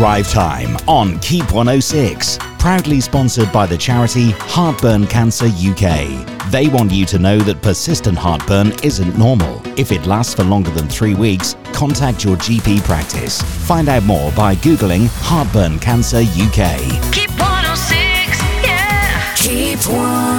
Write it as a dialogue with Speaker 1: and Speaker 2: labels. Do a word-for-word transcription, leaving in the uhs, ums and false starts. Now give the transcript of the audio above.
Speaker 1: Drive Time on Keep one oh six. Proudly sponsored by the charity Heartburn Cancer U K. They want you to know that persistent heartburn isn't normal. If it lasts for longer than three weeks, contact your G P practice. Find out more by Googling Heartburn Cancer U K.
Speaker 2: Keep one oh six, yeah.
Speaker 3: Keep one.